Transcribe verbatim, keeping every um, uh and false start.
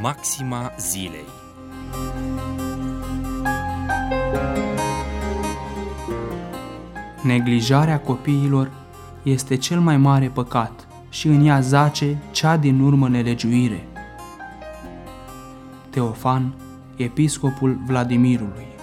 Maxima zilei. Neglijarea copiilor este cel mai mare păcat și în ea zace cea din urmă nelegiuire. Teofan, episcopul Vladimirului.